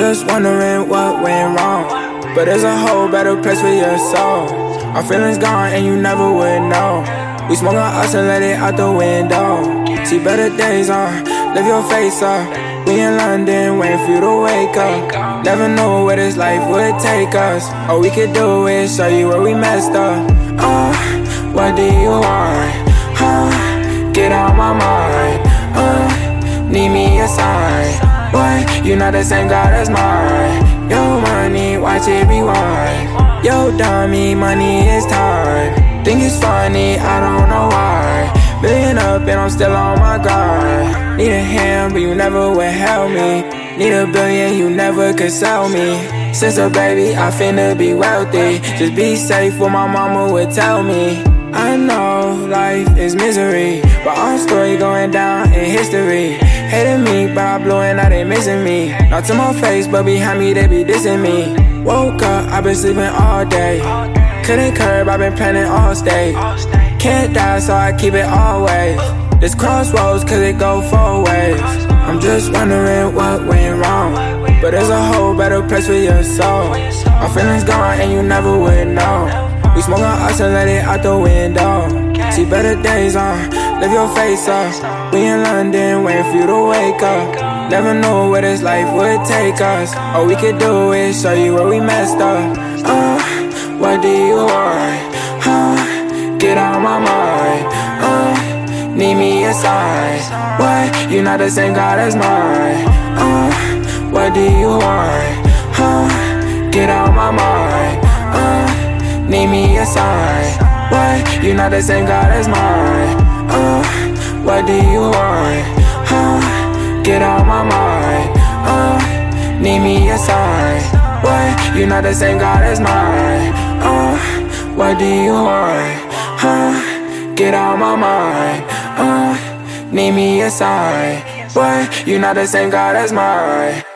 just wondering what went wrong, but there's a whole better place for your soul. Our feelings gone and you never would know. We smoke on us and let it out the window. See better days on, lift your face up. We in London waiting for you to wake up. Never knew where this life would take us. All we could do is show you where we messed up. What do you want? Get out my mind. Need me a sign. What? You not the same God as mine. Yo money, watch it rewind. Yo dummy, money is time. Think it's funny, I don't know why. Billion up and I'm still on my grind. Need a hand, but you never would help me. Need a billion, you never could sell me. Since a baby, I finna be wealthy. Just be safe, what my mama would tell me. I know life is misery, but our story going down in history. Hating me, but I blew and now they missing me. Not to my face, but behind me they be dissing me. Woke up, I've been sleeping all day. Couldn't curb, I've been planning all stage. Can't die, so I keep it always. This crossroads, cause it go 4 ways. I'm just wondering what went wrong, but there's a whole better place for your soul. Our feelings gone and you never would know. We smoke on us and let it out the window. See better days on, lift your face up. We in London waiting for you to wake up. Never knew where this life would take us. All we could do is show you where we messed up. What do you want? Get out my mind. Need me a sign. What? You not the same God as mine. What do you want? Get out my mind. Need me a sign. What? You not the same God as mine. What do you want? Get out my mind. Need me a sign. What? You not the same God as mine. What do you want? Get out my mind. Need me a sign. What? You not the same God as mine.